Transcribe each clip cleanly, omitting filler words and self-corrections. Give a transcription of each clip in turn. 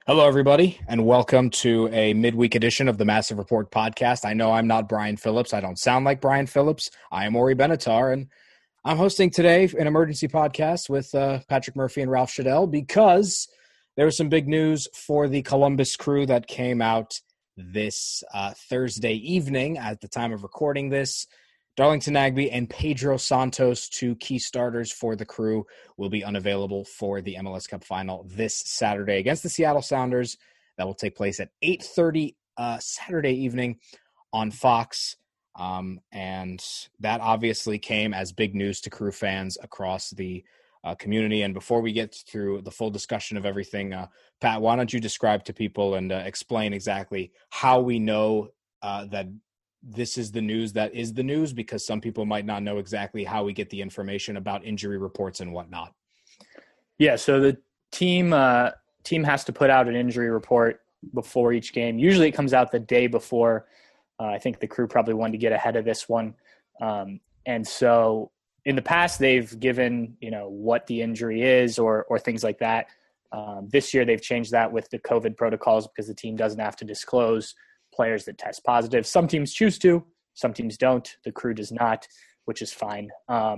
Hello, everybody, and welcome to a midweek edition of the Massive Report podcast. I know I'm not Brian Phillips. I don't sound like Brian Phillips. I am Ori Benatar, and I'm hosting today an emergency podcast with Patrick Murphy and Ralph Shadell because there was some big news for the Columbus Crew that came out this Thursday evening at the time of recording this. Darlington Nagbe and Pedro Santos, two key starters for the Crew, will be unavailable for the MLS Cup final this Saturday against the Seattle Sounders. That will take place at 8:30 Saturday evening on Fox. And that obviously came as big news to Crew fans across the community. And before we get through the full discussion of everything, Pat, why don't you describe to people and explain exactly how we know that this is the news that is the news, because some people might not know exactly how we get the information about injury reports and whatnot. Yeah, so the team has to put out an injury report before each game. Usually it comes out the day before. I think the Crew probably wanted to get ahead of this one. And so in the past, they've given, what the injury is or things like that. This year they've changed that with the COVID protocols because the team doesn't have to disclose players that test positive. Some teams choose to, some teams don't. The Crew does not, which is fine.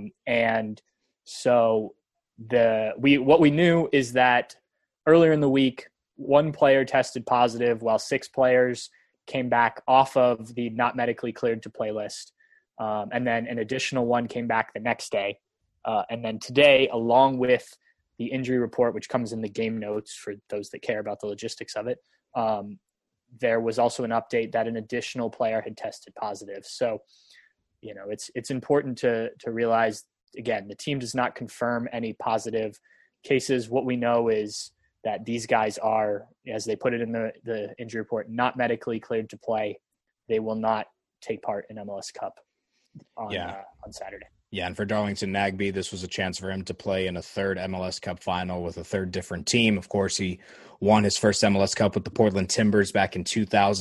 And so what we knew is that earlier in the week, one player tested positive while 6 players came back off of the not medically cleared to play list. And then an additional one came back the next day. And then today, along with the injury report, which comes in the game notes for those that care about the logistics of it, there was also an update that an additional player had tested positive. So, it's important to realize, again, the team does not confirm any positive cases. What we know is that these guys are, as they put it in the injury report, not medically cleared to play. They will not take part in MLS Cup on Saturday. Yeah, and for Darlington Nagbe, this was a chance for him to play in a third MLS Cup final with a third different team. Of course, he won his first MLS Cup with the Portland Timbers back in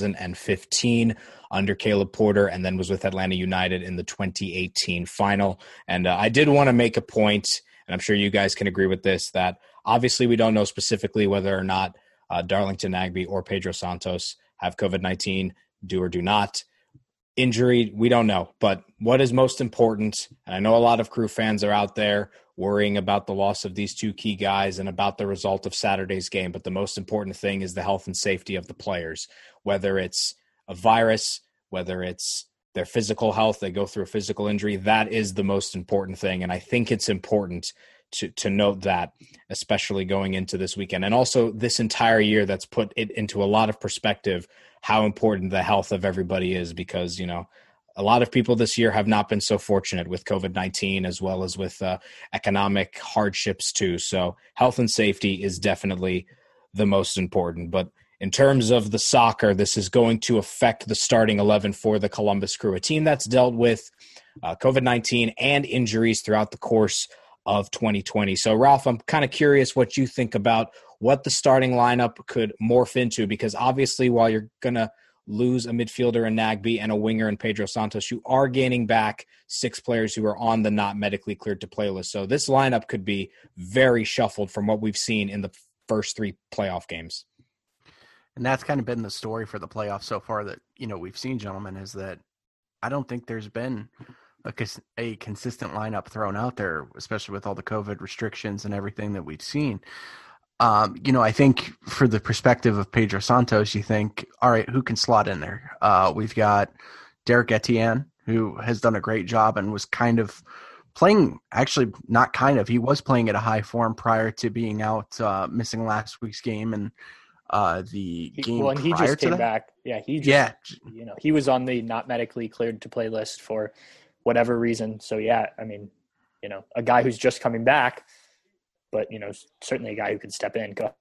2015 under Caleb Porter, and then was with Atlanta United in the 2018 final. And I did want to make a point, and I'm sure you guys can agree with this, that obviously we don't know specifically whether or not Darlington Nagbe or Pedro Santos have COVID-19, do or do not. Injury, we don't know. But what is most important, and I know a lot of Crew fans are out there worrying about the loss of these two key guys and about the result of Saturday's game, but the most important thing is the health and safety of the players, whether it's a virus, whether it's their physical health, they go through a physical injury. That is the most important thing, and I think it's important to note that, especially going into this weekend. And also this entire year, that's put it into a lot of perspective how important the health of everybody is, because, a lot of people this year have not been so fortunate with COVID-19 as well as with economic hardships too. So health and safety is definitely the most important. But in terms of the soccer, this is going to affect the starting 11 for the Columbus Crew, a team that's dealt with COVID-19 and injuries throughout the course of 2020. So, Ralph, I'm kind of curious what you think about what the starting lineup could morph into, because obviously while you're going to lose a midfielder in Nagbe and a winger in Pedro Santos, you are gaining back 6 players who are on the not medically cleared to play list. So this lineup could be very shuffled from what we've seen in the first 3 playoff games. And that's kind of been the story for the playoffs so far that, we've seen, gentlemen, is that I don't think there's been a consistent lineup thrown out there, especially with all the COVID restrictions and everything that we've seen. I think for the perspective of Pedro Santos, you think, all right, who can slot in there? We've got Derek Etienne, who has done a great job and was kind of playing, actually not kind of, he was playing at a high form prior to being out, missing last week's game and the game Well, and he prior just to came that. back. Yeah, he was on the not medically cleared to play list for whatever reason. So, a guy who's just coming back, but, certainly a guy who could step in. Go.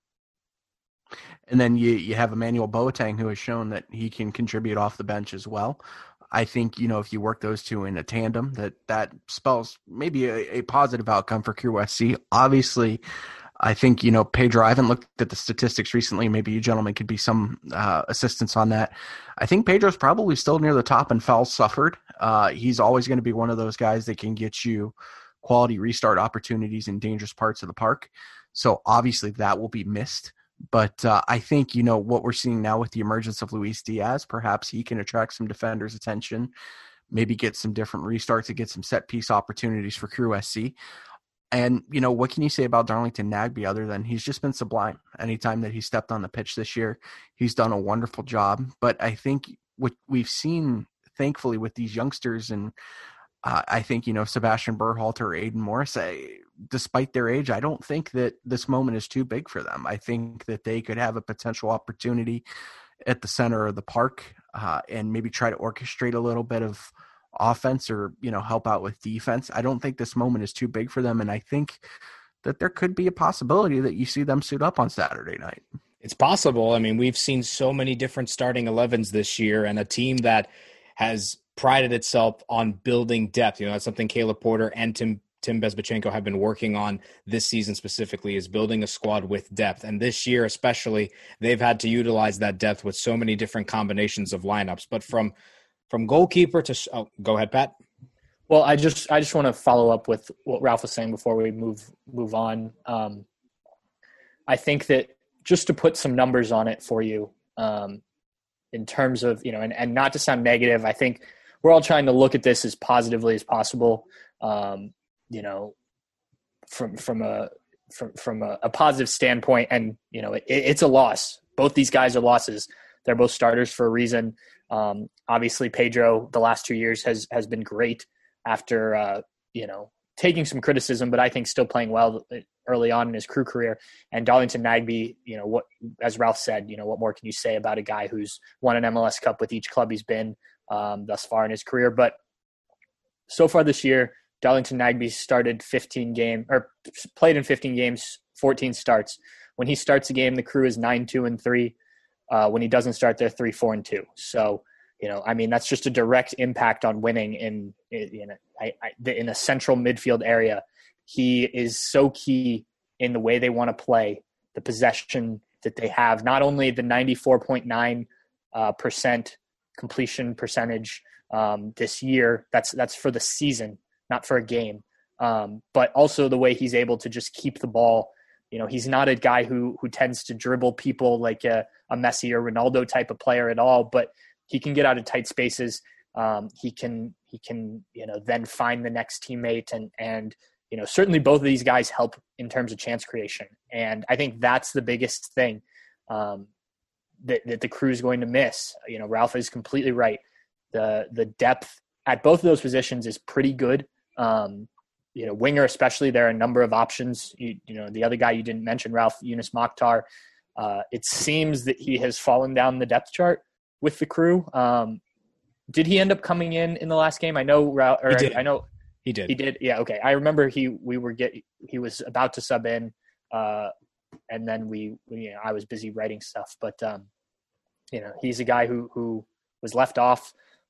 And then you have Emmanuel Boateng, who has shown that he can contribute off the bench as well. I think, if you work those two in a tandem, that spells maybe a positive outcome for QSC. Obviously, I think, Pedro, I haven't looked at the statistics recently. Maybe you gentlemen could be some assistance on that. I think Pedro's probably still near the top in fouls suffered. He's always going to be one of those guys that can get you quality restart opportunities in dangerous parts of the park. So obviously that will be missed But I think, what we're seeing now with the emergence of Luis Diaz, perhaps he can attract some defenders' attention, maybe get some different restarts and get some set piece opportunities for Crew SC. And, what can you say about Darlington Nagbe other than he's just been sublime? Anytime that he stepped on the pitch this year, he's done a wonderful job. But I think what we've seen, thankfully, with these youngsters, and I think, Sebastian Berhalter, Aiden Morris, despite their age, I don't think that this moment is too big for them. I think that they could have a potential opportunity at the center of the park and maybe try to orchestrate a little bit of offense or, help out with defense. I don't think this moment is too big for them. And I think that there could be a possibility that you see them suit up on Saturday night. It's possible. I mean, we've seen so many different starting 11s this year, and a team that has prided itself on building depth. That's something Caleb Porter and Tim Bezbatchenko have been working on this season specifically, is building a squad with depth. And this year especially, they've had to utilize that depth with so many different combinations of lineups. But from goalkeeper to go ahead, Pat. Well, I just want to follow up with what Ralph was saying before we move on. I think that just to put some numbers on it for you, in terms of, and not to sound negative, I think we're all trying to look at this as positively as possible. From a positive standpoint, and it's a loss. Both these guys are losses. They're both starters for a reason. Obviously, Pedro the last 2 years has been great after taking some criticism, but I think still playing well early on in his Crew career. And Darlington Nagbe, what, as Ralph said, what more can you say about a guy who's won an MLS Cup with each club he's been thus far in his career? But so far this year, Darlington Nagbe played in 15 games, 14 starts. When he starts a game, the Crew is 9-2-3. When he doesn't start, they're 3-4-2. So, that's just a direct impact on winning in a central midfield area. He is so key in the way they want to play, the possession that they have, not only the 94.9% completion percentage this year. That's for the season, not for a game. But also the way he's able to just keep the ball. He's not a guy who tends to dribble people like a Messi or Ronaldo type of player at all, but he can get out of tight spaces. He can then find the next teammate, and certainly both of these guys help in terms of chance creation. And I think that's the biggest thing that the Crew is going to miss. Ralph is completely right. The depth at both of those positions is pretty good. Winger especially, there are a number of options. The other guy you didn't mention, Ralph, Yunus Mokhtar, it seems that he has fallen down the depth chart with the Crew. Did he end up coming in the last game? I know he did. He did. Yeah. Okay. I remember he was about to sub in, and then I was busy writing stuff, but he's a guy who was left off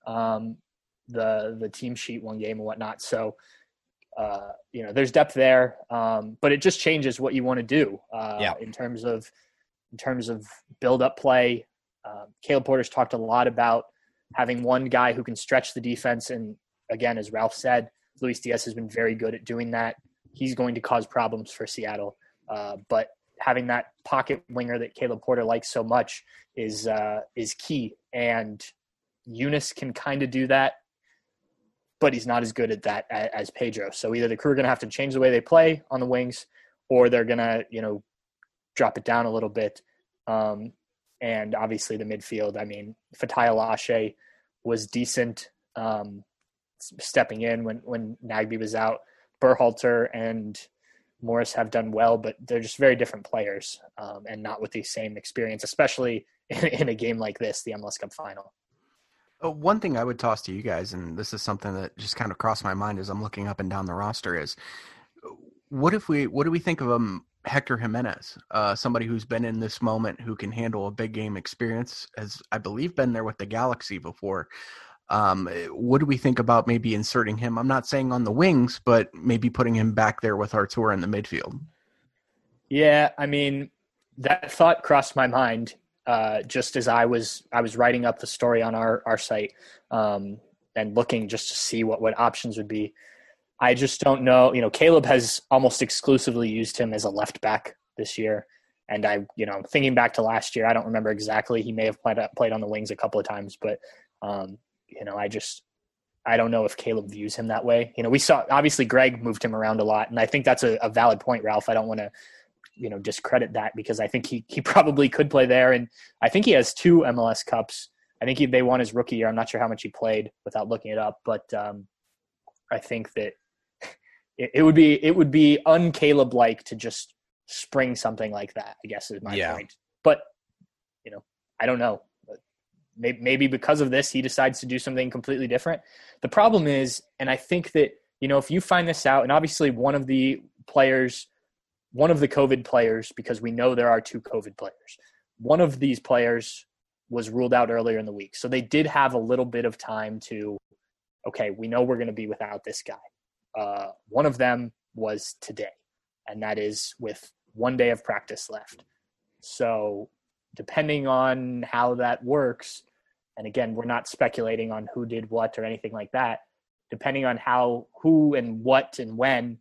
the team sheet one game and whatnot. So, there's depth there, but it just changes what you want to do in terms of build up play. Caleb Porter's talked a lot about having one guy who can stretch the defense. And again, as Ralph said, Luis Diaz has been very good at doing that. He's going to cause problems for Seattle. But having that pocket winger that Caleb Porter likes so much is key. And Yunus can kind of do that, but he's not as good at that as Pedro. So either the Crew are going to have to change the way they play on the wings, or they're going to, drop it down a little bit. And obviously the midfield, Fatai Alashe was decent stepping in when Nagbe was out. Berhalter and Morris have done well, but they're just very different players and not with the same experience, especially in a game like this, the MLS Cup final. One thing I would toss to you guys, and this is something that just kind of crossed my mind as I'm looking up and down the roster, is what do we think of Hector Jimenez, somebody who's been in this moment, who can handle a big game experience, has, I believe, been there with the Galaxy before. What do we think about maybe inserting him? I'm not saying on the wings, but maybe putting him back there with Artur in the midfield. Yeah, that thought crossed my mind just as I was writing up the story on our site and looking just to see what options would be. I just don't know. Caleb has almost exclusively used him as a left back this year. And thinking back to last year, I don't remember exactly. He may have played on the wings a couple of times, but I don't know if Caleb views him that way. We saw, obviously Greg moved him around a lot, and I think that's a valid point, Ralph. I don't want to, discredit that, because I think he probably could play there. And I think he has 2 MLS Cups. I think they won his rookie year. I'm not sure how much he played without looking it up, but I think that it would be un-Caleb-like to just spring something like that, I guess is my point. But, I don't know. Maybe because of this, he decides to do something completely different. The problem is, and I think that, if you find this out, and obviously one of the COVID players, because we know there are 2 COVID players, one of these players was ruled out earlier in the week. So they did have a little bit of time to, okay, we know we're going to be without this guy. One of them was today, and that is with 1 day of practice left. So depending on how that works, and again, we're not speculating on who did what or anything like that, depending on who and what and when,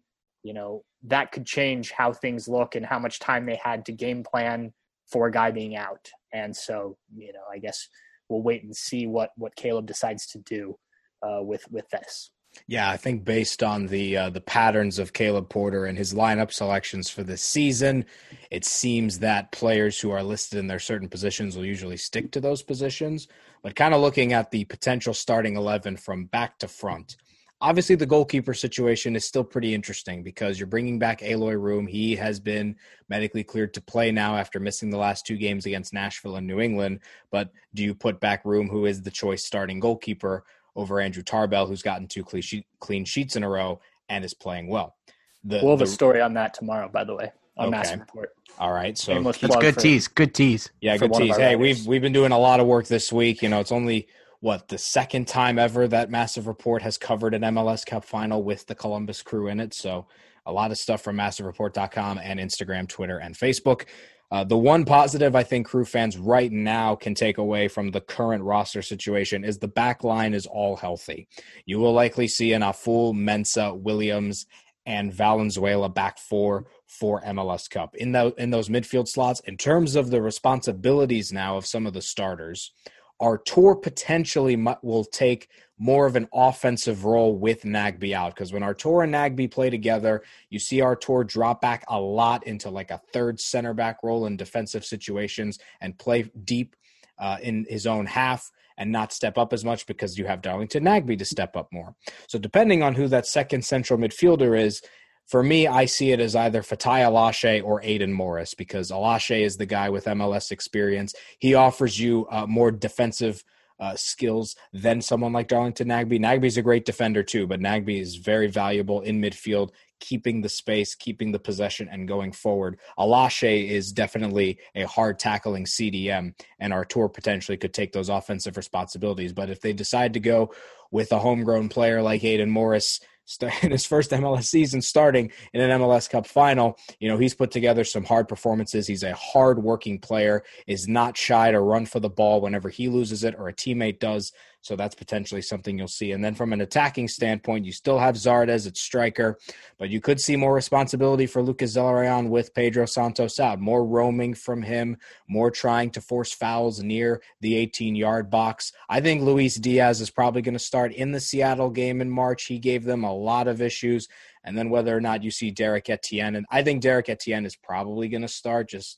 that could change how things look and how much time they had to game plan for a guy being out. And so, I guess we'll wait and see what Caleb decides to do with this. Yeah, I think based on the patterns of Caleb Porter and his lineup selections for this season, it seems that players who are listed in their certain positions will usually stick to those positions. But kind of looking at the potential starting 11 from back to front, obviously the goalkeeper situation is still pretty interesting because you're bringing back Aloy Room. He has been medically cleared to play now after missing the last 2 games against Nashville and New England. But do you put back Room, who is the choice starting goalkeeper, over Andrew Tarbell, who's gotten 2 clean sheets in a row and is playing well? We'll have a story on that tomorrow, by the way, on Massive Report. All right. So that's good tease. Good tease. Yeah, good tease. Hey, we've been doing a lot of work this week. It's only the second time ever that Massive Report has covered an MLS Cup final with the Columbus Crew in it. So a lot of stuff from MassiveReport.com and Instagram, Twitter, and Facebook. The one positive I think Crew fans right now can take away from the current roster situation is the back line is all healthy. You will likely see an Aful, Mensah, Williams, and Valenzuela back for MLS Cup. In those midfield slots, in terms of the responsibilities now of some of the starters, Artur potentially will take more of an offensive role with Nagbe out, because when Artur and Nagbe play together, you see Artur drop back a lot into like a third center back role in defensive situations and play deep in his own half and not step up as much because you have Darlington Nagbe to step up more. So depending on who that second central midfielder is, for me, I see it as either Fatai Alashe or Aiden Morris, because Alashe is the guy with MLS experience. He offers you more defensive skills than someone like Darlington Nagbe. Nagbe's a great defender too, but Nagbe is very valuable in midfield, keeping the space, keeping the possession, and going forward. Alashe is definitely a hard tackling CDM, and Artur potentially could take those offensive responsibilities. But if they decide to go with a homegrown player like Aiden Morris in his first MLS season starting in an MLS Cup final, he's put together some hard performances. He's a hard-working player, is not shy to run for the ball whenever he loses it or a teammate does. So that's potentially something you'll see. And then from an attacking standpoint, you still have Zardes at striker, but you could see more responsibility for Lucas Zelarayan with Pedro Santos out. More roaming from him, more trying to force fouls near the 18-yard box. I think Luis Diaz is probably going to start in the Seattle game in March. He gave them a lot of issues. And then whether or not you see Derek Etienne, and I think Derek Etienne is probably going to start, just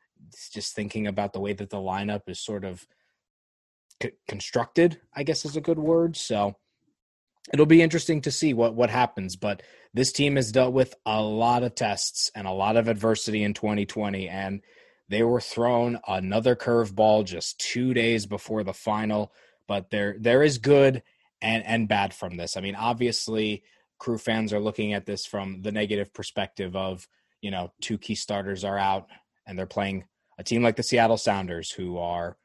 thinking about the way that the lineup is sort of constructed, I guess is a good word. So it'll be interesting to see what happens. But this team has dealt with a lot of tests and a lot of adversity in 2020, and they were thrown another curveball just 2 days before the final. But there is good and bad from this. I mean, obviously, Crew fans are looking at this from the negative perspective of, 2 key starters are out, and they're playing a team like the Seattle Sounders, who are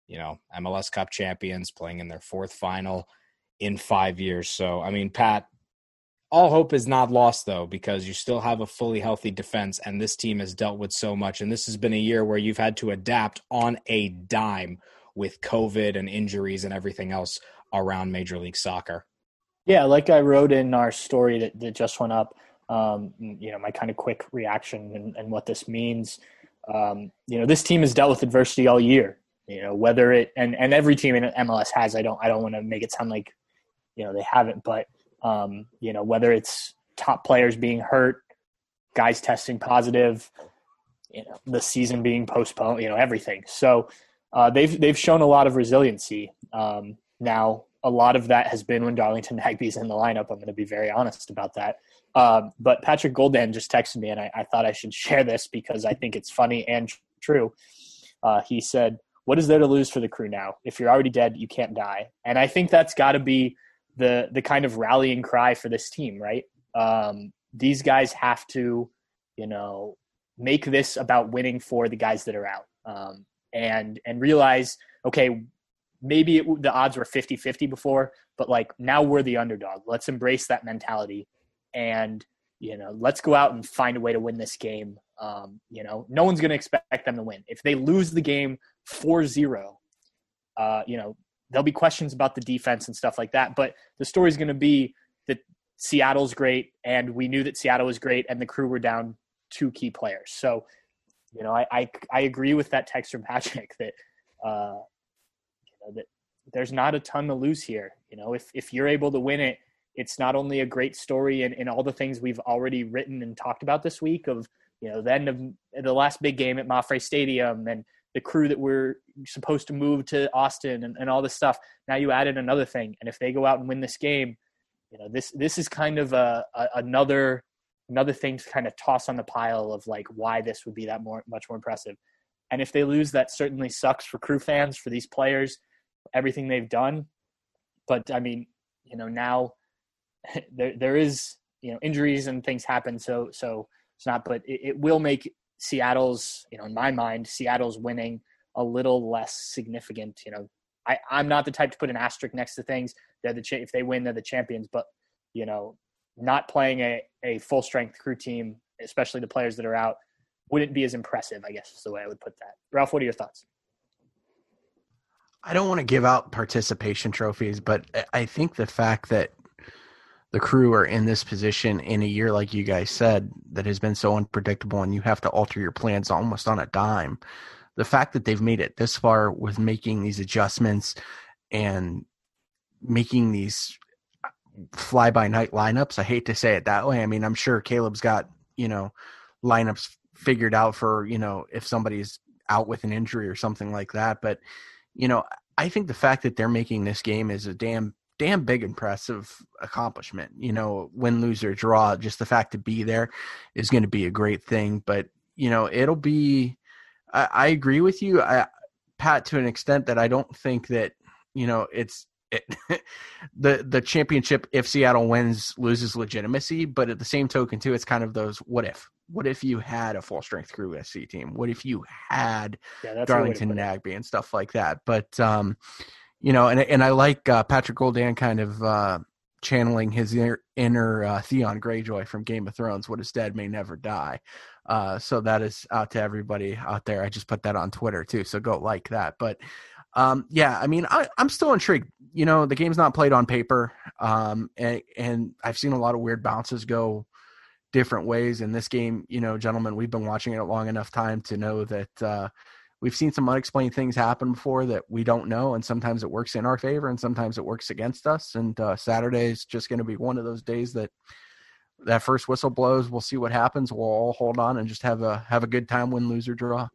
MLS Cup champions, playing in their 4th final in 5 years. So, I mean, Pat, all hope is not lost, though, because you still have a fully healthy defense, and this team has dealt with so much. And this has been a year where you've had to adapt on a dime with COVID and injuries and everything else around Major League Soccer. Yeah, like I wrote in our story that just went up, my kind of quick reaction and what this means. This team has dealt with adversity all year. Whether it and every team in MLS has. I don't want to make it sound like they haven't, but whether it's top players being hurt, guys testing positive, the season being postponed, everything. So they've shown a lot of resiliency. Now, a lot of that has been when Darlington Nagbe's in the lineup. I'm going to be very honest about that. But Patrick Goldan just texted me, and I thought I should share this because I think it's funny and true. He said, "What is there to lose for the Crew now? If you're already dead, you can't die." And I think that's got to be the kind of rallying cry for this team, right? These guys have to, make this about winning for the guys that are out, and realize, okay, maybe the odds were 50-50 before, but now we're the underdog. Let's embrace that mentality, and let's go out and find a way to win this game. No one's going to expect them to win. If they lose the game 4-0, there'll be questions about the defense and stuff like that. But the story's going to be that Seattle's great, and we knew that Seattle was great, and the Crew were down 2 key players. So, I agree with that text from Patrick that that there's not a ton to lose here. If you're able to win it, it's not only a great story in all the things we've already written and talked about this week of, the end of the last big game at Mapfre Stadium and the Crew that we're supposed to move to Austin and all this stuff. Now you added another thing. And if they go out and win this game, this is kind of another thing to kind of toss on the pile of why this would be much more impressive. And if they lose, that certainly sucks for Crew fans, for these players, everything they've done. But I mean, now there is, injuries and things happen. So it's not, but it will make Seattle's, in my mind, Seattle's winning a little less significant. I'm not the type to put an asterisk next to things. If they win, they're the champions. But not playing a full strength Crew team, especially the players that are out, wouldn't be as impressive, I guess is the way I would put that. Ralph, what are your thoughts? I don't want to give out participation trophies, but I think the fact that the Crew are in this position in a year, like you guys said, that has been so unpredictable and you have to alter your plans almost on a dime. The fact that they've made it this far with making these adjustments and making these fly-by-night lineups, I hate to say it that way. I mean, I'm sure Caleb's got, lineups figured out for, if somebody's out with an injury or something like that. But, I think the fact that they're making this game is a damn big impressive accomplishment. Win, lose, or draw, just the fact to be there is going to be a great thing. But, it'll be – I agree with you, Pat, to an extent that I don't think that, the championship, if Seattle wins, loses legitimacy. But at the same token, too, it's kind of those what if you had a full strength Crew SC team? What if you had Darlington Nagbe and stuff like that? But, and I like Patrick Goldan kind of channeling his inner Theon Greyjoy from Game of Thrones. What is dead may never die. So that is out to everybody out there. I just put that on Twitter too, so go like that. But I mean, I'm still intrigued. The game's not played on paper, and I've seen a lot of weird bounces go different ways in this game. Gentlemen, we've been watching it a long enough time to know that we've seen some unexplained things happen before that we don't know, and sometimes it works in our favor and sometimes it works against us. And Saturday is just going to be one of those days that first whistle blows. We'll see what happens. We'll all hold on and just have a good time, win, lose, or draw.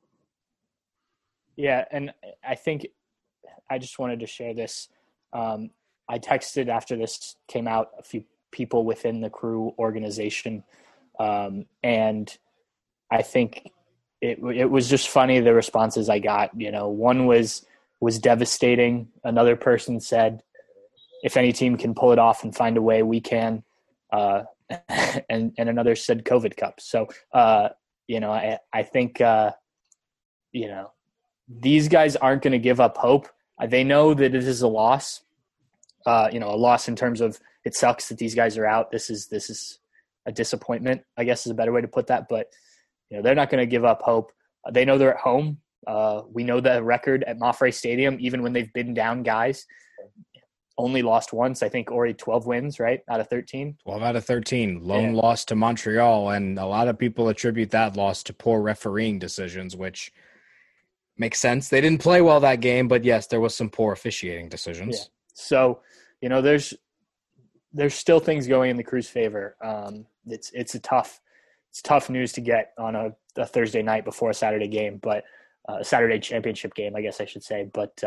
Yeah, and I think I just wanted to share this. I texted after this came out a few people within the Crew organization, and I think it was just funny, the responses I got. One was devastating. Another person said, if any team can pull it off and find a way, we can. And another said COVID Cup. So, I think, these guys aren't going to give up hope. They know that it is a loss, a loss in terms of it sucks that these guys are out. This is a disappointment, I guess is a better way to put that. But, they're not going to give up hope. They know they're at home. We know the record at Mapfre Stadium, even when they've been down guys. only lost once. I think Ori 12 wins, right, out of 13. 12 out of 13. Lone loss to Montreal, and a lot of people attribute that loss to poor refereeing decisions, which makes sense. They didn't play well that game, but yes, there was some poor officiating decisions. Yeah. So, there's still things going in the Crew's favor. It's tough news to get on a Thursday night before a Saturday game, but a Saturday championship game, I guess I should say. But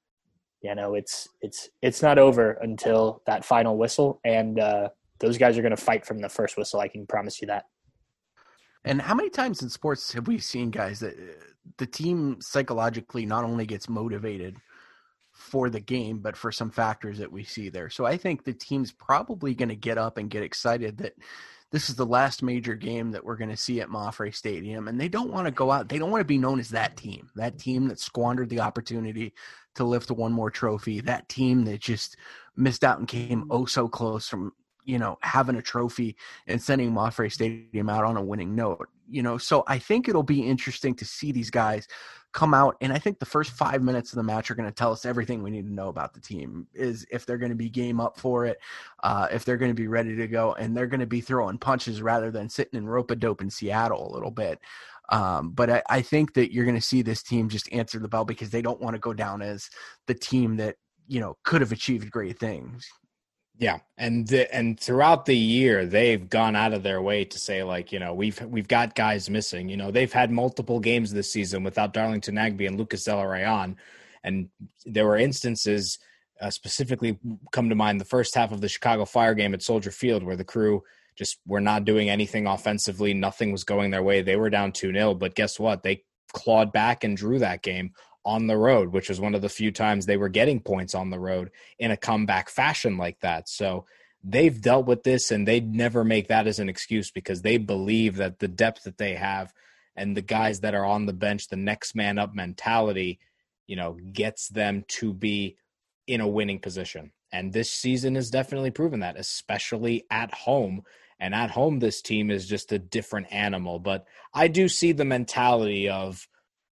it's not over until that final whistle, and those guys are going to fight from the first whistle. I can promise you that. And how many times in sports have we seen, guys, that the team psychologically not only gets motivated for the game, but for some factors that we see there? So I think the team's probably going to get up and get excited that this is the last major game that we're going to see at Mafre Stadium. And they don't want to go out. They don't want to be known as that team that squandered the opportunity to lift one more trophy, that team that just missed out and came oh so close from, having a trophy and sending Mafre Stadium out on a winning note. So I think it'll be interesting to see these guys come out. And I think the first 5 minutes of the match are going to tell us everything we need to know about the team, is if they're going to be game up for it, if they're going to be ready to go, and they're going to be throwing punches rather than sitting in rope-a-dope in Seattle a little bit. But I think that you're going to see this team just answer the bell because they don't want to go down as the team that, could have achieved great things. Yeah, and throughout the year, they've gone out of their way to say, like, we've got guys missing. They've had multiple games this season without Darlington Nagbe and Lucas Zelarayan, and there were instances specifically come to mind the first half of the Chicago Fire game at Soldier Field where the Crew just were not doing anything offensively. Nothing was going their way. They were down 2-0, but guess what? They clawed back and drew that game on the road, which was one of the few times they were getting points on the road in a comeback fashion like that. So they've dealt with this, and they never make that as an excuse because they believe that the depth that they have and the guys that are on the bench, the next man up mentality, gets them to be in a winning position. And this season has definitely proven that, especially at home. And at home, this team is just a different animal. But I do see the mentality of,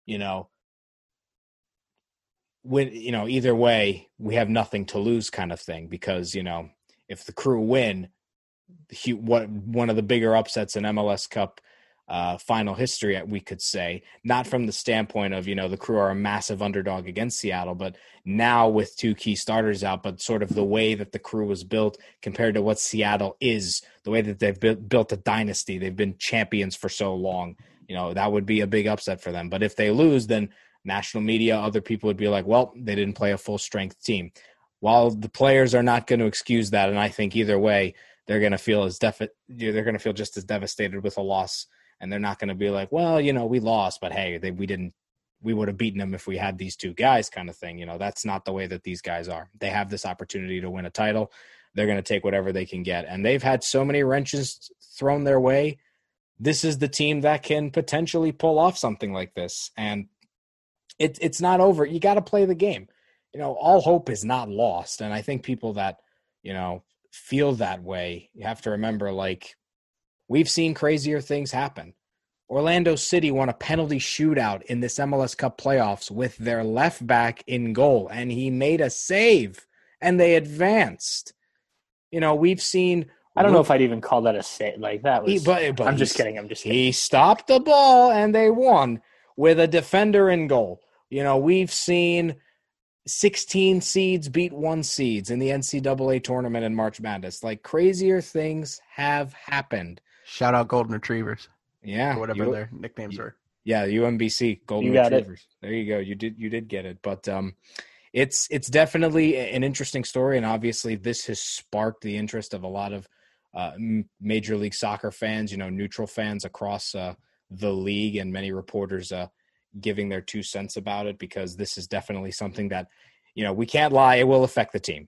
when either way we have nothing to lose kind of thing, because if the Crew win, one of the bigger upsets in MLS Cup final history, we could say, not from the standpoint of the Crew are a massive underdog against Seattle, but now with two key starters out, but sort of the way that the Crew was built compared to what Seattle is, the way that they've built a dynasty, they've been champions for so long, that would be a big upset for them. But if they lose, then national media, other people would be like, well, they didn't play a full-strength team. While the players are not going to excuse that, and I think either way, they're going to feel they're going to feel just as devastated with a loss, and they're not going to be like, well, we lost, but hey, we would have beaten them if we had these two guys kind of thing. That's not the way that these guys are. They have this opportunity to win a title. They're going to take whatever they can get, and they've had so many wrenches thrown their way. This is the team that can potentially pull off something like this, and it's not over. You got to play the game. All hope is not lost. And I think people that, feel that way, you have to remember, like, we've seen crazier things happen. Orlando City won a penalty shootout in this MLS Cup playoffs with their left back in goal, and he made a save, and they advanced. We've seen. I don't know if I'd even call that a save. Like, that was. I'm just kidding. He stopped the ball, and they won with a defender in goal. We've seen 16 seeds beat 1 seeds in the NCAA tournament in March Madness. Like, crazier things have happened. Shout out Golden Retrievers. Yeah. Or whatever their nicknames were. Yeah, UMBC, Golden Retrievers. There you go. You did get it. But it's definitely an interesting story, and obviously this has sparked the interest of a lot of Major League Soccer fans, neutral fans across the league, and many reporters giving their 2 cents about it, because this is definitely something that, we can't lie, it will affect the team.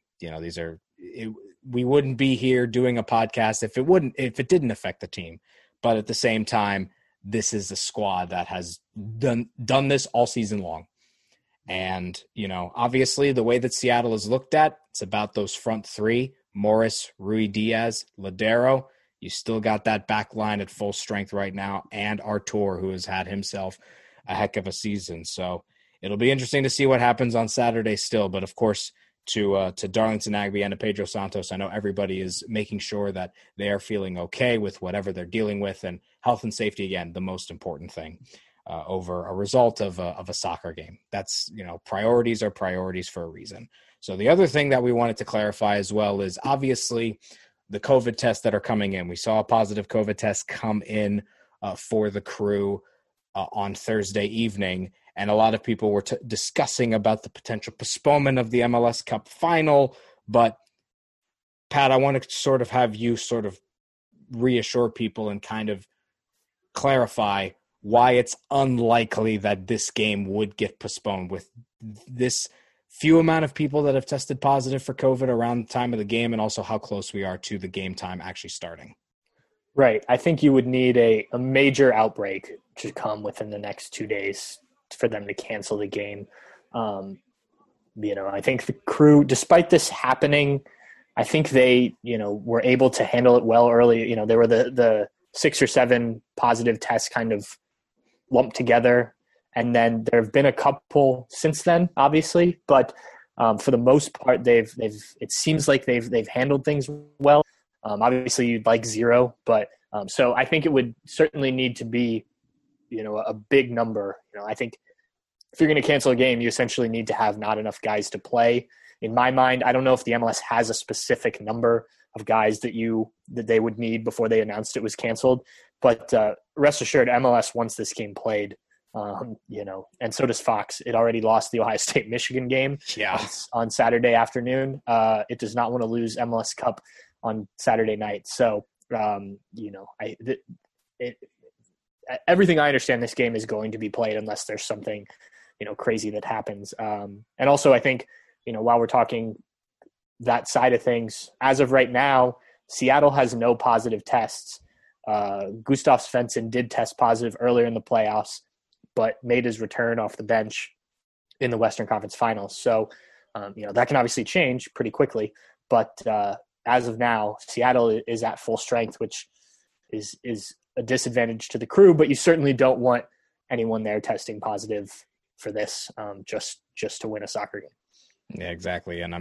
We wouldn't be here doing a podcast if it didn't affect the team. But at the same time, this is a squad that has done this all season long. And, obviously the way that Seattle is looked at, it's about those front 3, Morris, Rui Diaz, Ladero. You still got that back line at full strength right now, and Artur, who has had himself a heck of a season. So it'll be interesting to see what happens on Saturday still. But of course, to Darlington Nagbe and to Pedro Santos. I know everybody is making sure that they are feeling okay with whatever they're dealing with, and health and safety, again, the most important thing over a result of a soccer game. That's, priorities are priorities for a reason. So the other thing that we wanted to clarify as well is obviously the COVID tests that are coming in. We saw a positive COVID test come in for the crew on Thursday evening, and a lot of people were discussing about the potential postponement of the MLS Cup final. But Pat, I want to sort of have you sort of reassure people and kind of clarify why it's unlikely that this game would get postponed with this few amount of people that have tested positive for COVID around the time of the game, and also how close we are to the game time actually starting. Right. I think you would need a major outbreak to come within the next 2 days for them to cancel the game. I think the crew, despite this happening, I think they, were able to handle it well early. There were the 6 or 7 positive tests kind of lumped together. And then there have been a couple since then, obviously, but for the most part, it seems like they've handled things well. Obviously you'd like 0, but so I think it would certainly need to be, a big number. I think if you're going to cancel a game, you essentially need to have not enough guys to play. In my mind, I don't know if the MLS has a specific number of guys that they would need before they announced it was canceled, but rest assured, MLS wants this game played. And so does Fox. It already lost the Ohio State Michigan game on Saturday afternoon. It does not want to lose MLS Cup on Saturday night. So, everything I understand, this game is going to be played unless there's something, crazy that happens. And also I think, while we're talking that side of things, as of right now, Seattle has no positive tests. Gustav Svensson did test positive earlier in the playoffs, but made his return off the bench in the Western Conference Finals. So, that can obviously change pretty quickly. But as of now, Seattle is at full strength, which is a disadvantage to the crew. But you certainly don't want anyone there testing positive for this just to win a soccer game. Yeah, exactly. And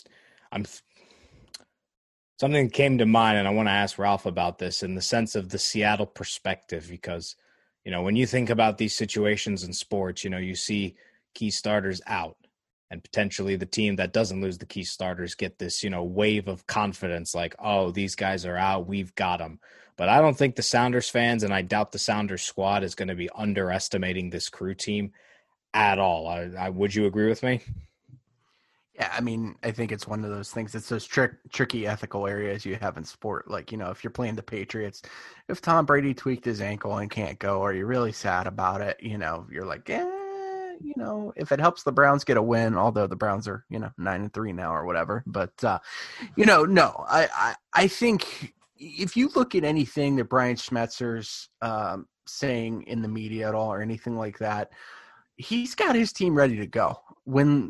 something came to mind, and I want to ask Ralph about this in the sense of the Seattle perspective, because when you think about these situations in sports, you see key starters out, and potentially the team that doesn't lose the key starters get this, wave of confidence like, oh, these guys are out, we've got them. But I don't think the Sounders fans, and I doubt the Sounders squad, is going to be underestimating this crew team at all. Would you agree with me? Yeah, I mean, I think it's one of those things. It's those tricky ethical areas you have in sport. Like, if you're playing the Patriots, if Tom Brady tweaked his ankle and can't go, are you really sad about it? You're like, if it helps the Browns get a win, although the Browns are, 9-3 now or whatever. But, no, I think if you look at anything that Brian Schmetzer's saying in the media at all or anything like that, he's got his team ready to go. When,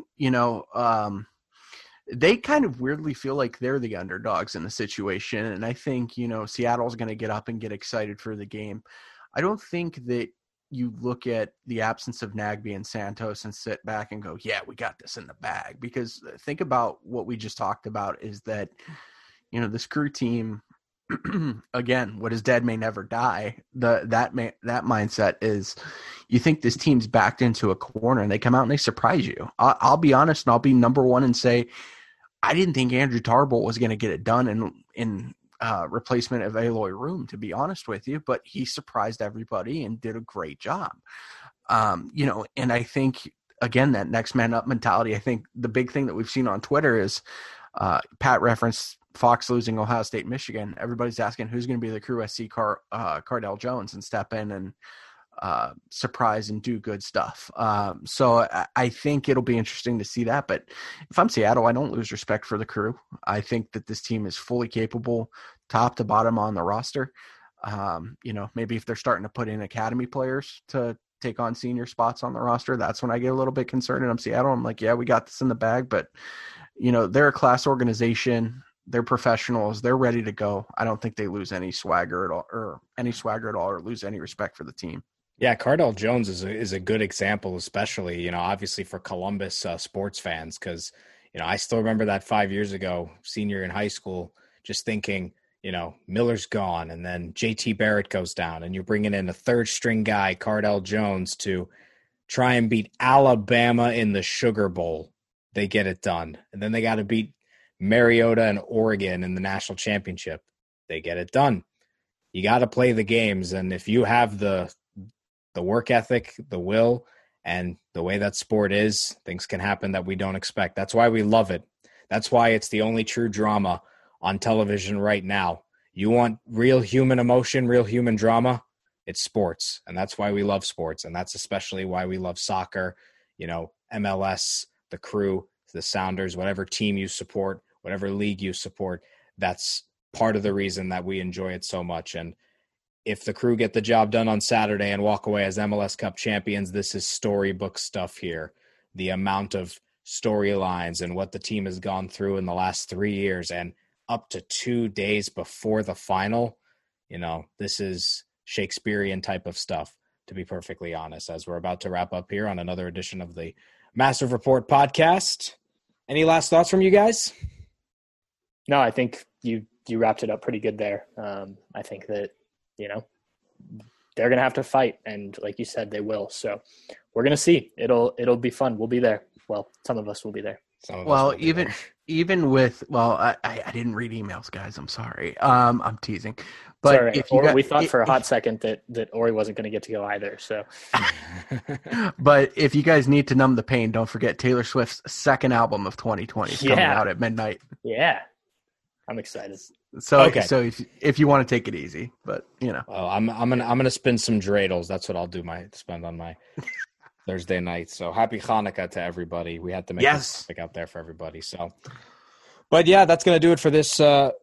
they kind of weirdly feel like they're the underdogs in the situation. And I think, Seattle's going to get up and get excited for the game. I don't think that you look at the absence of Nagbe and Santos and sit back and go, yeah, we got this in the bag. Because think about what we just talked about is that, this crew team, again, what is dead may never die. That mindset is, you think this team's backed into a corner and they come out and they surprise you. I'll be honest, and I'll be number one and say, I didn't think Andrew Tarbolt was going to get it done in replacement of Aloy Room, to be honest with you, but he surprised everybody and did a great job. And I think, again, that next man up mentality, I think the big thing that we've seen on Twitter is Pat referenced Fox losing Ohio State, Michigan. Everybody's asking who's going to be the crew SC Cardell Jones and step in and surprise and do good stuff. So I think it'll be interesting to see that. But if I'm Seattle, I don't lose respect for the crew. I think that this team is fully capable, top to bottom on the roster. Maybe if they're starting to put in academy players to take on senior spots on the roster, that's when I get a little bit concerned. And I'm Seattle. I'm like, yeah, we got this in the bag. But, they're a class organization. They're professionals. They're ready to go. I don't think they lose any swagger at all, or lose any respect for the team. Yeah, Cardell Jones is a good example, especially, obviously for Columbus sports fans, because, I still remember that 5 years ago, senior in high school, just thinking, Miller's gone, and then JT Barrett goes down, and you're bringing in a third string guy, Cardell Jones, to try and beat Alabama in the Sugar Bowl. They get it done. And then they got to beat Mariota and Oregon in the national championship. They get it done. You got to play the games. And if you have the work ethic, the will, and the way that sport is, things can happen that we don't expect. That's why we love it. That's why it's the only true drama on television right now. You want real human emotion, real human drama? It's sports. And that's why we love sports. And that's especially why we love soccer, MLS, the Crew, the Sounders, whatever team you support, whatever league you support. That's part of the reason that we enjoy it so much. And if the Crew get the job done on Saturday and walk away as MLS Cup champions, this is storybook stuff here. The amount of storylines and what the team has gone through in the last 3 years and up to 2 days before the final, this is Shakespearean type of stuff, to be perfectly honest, as we're about to wrap up here on another edition of the Massive Report podcast. Any last thoughts from you guys? No, I think you wrapped it up pretty good there. I think that, they're going to have to fight. And like you said, they will. So we're going to see. It'll be fun. We'll be there. Well, some of us will be there. Even with, I didn't read emails, guys. I'm sorry. I'm teasing. But we thought for a hot second that Ori wasn't going to get to go either. So, but if you guys need to numb the pain, don't forget Taylor Swift's second album of 2020 is coming out at midnight. Yeah, I'm excited. So, okay. So if you want to take it easy, but I'm gonna spin some dreidels. That's what I'll spend on my Thursday night. So happy Hanukkah to everybody. We had to make this topic out there for everybody. So, but yeah, that's gonna do it for this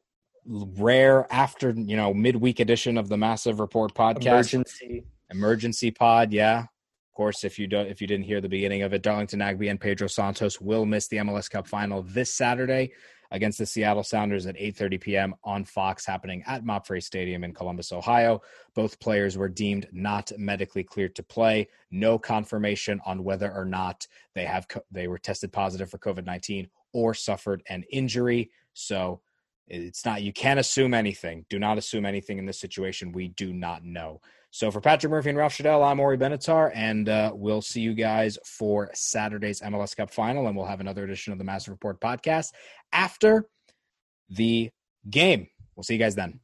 rare after midweek edition of the Massive Report podcast. Emergency pod. Yeah, of course. If you didn't hear the beginning of it, Darlington Nagbe and Pedro Santos will miss the MLS Cup final this Saturday against the Seattle Sounders at 8:30 p.m. on Fox, happening at MAPFRE Stadium in Columbus, Ohio. Both players were deemed not medically cleared to play. No confirmation on whether or not they were tested positive for COVID-19 or suffered an injury. So it's not, you can't assume anything. Do not assume anything in this situation. We do not know. So for Patrick Murphy and Ralph Shadell, I'm Ori Benatar, and we'll see you guys for Saturday's MLS Cup final, and we'll have another edition of the Massive Report podcast after the game. We'll see you guys then.